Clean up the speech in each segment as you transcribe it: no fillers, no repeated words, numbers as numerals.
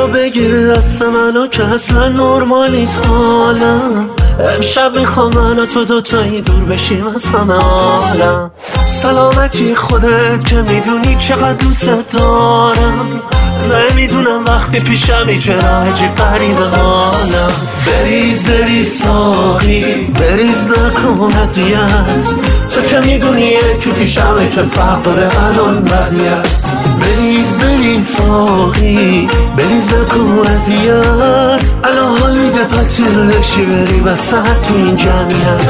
بیا بگیر دست منو که اصلا نرمال نیست حالم. امشب میخوام من و تو دوتایی دور بشیم از همه عالم. سلامتی خودت که میدونی چقدر دوست دارم. نمیدونم وقتی پیشمی چه راه عجیب غریب حالم. بریز بریز ساقی بریز نکن اذیت. تو که میدونی یکی پیشمه که فرق داره الان وضعیت. بریز بریز ساقی بریز نکن اذیت. الان حال میده پتیر لکشی بری وسط تو این جمعیت.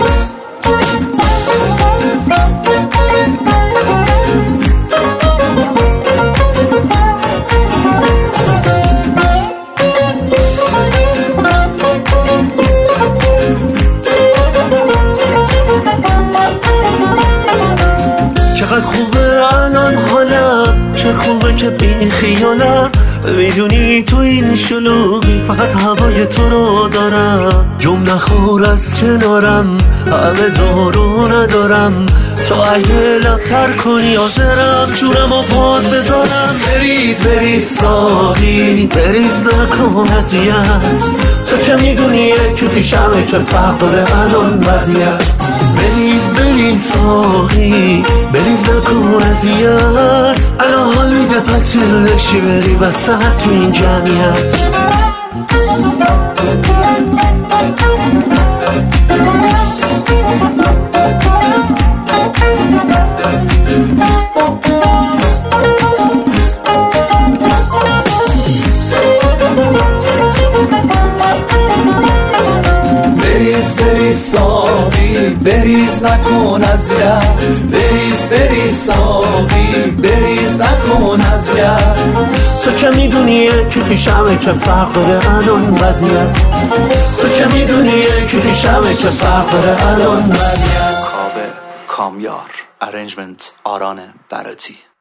چقدر خوبه الان حالم، چه خوبه که بی خیالم. میدونی تو این شلوغی فقط هوای تو رو دارم. جمع نخور از کنارم همه دارو ندارم. تو اگه لبتر کنی حاضرم جورم و پاد بذارم. بریز بریز ساقی بریز نکن اذیت. تو که میدونی که پیشمه که فرق داره الان وضعیت. بریز بریز ساقی بریز نکن اذیت. الان حال میده پتیر لکشی بری وسط تو این جمعیت. بریز بریز ساقی بریز نکن اذیت. بریز بریز ساقی بریز نکن اذیت. تو که میدونی که پیشمه که فرق داره الان وضعیت. تو که میدونی که پیشمه که فرق داره الان وضعیت. کاوه کامیار، ارنجمنت آران براتی.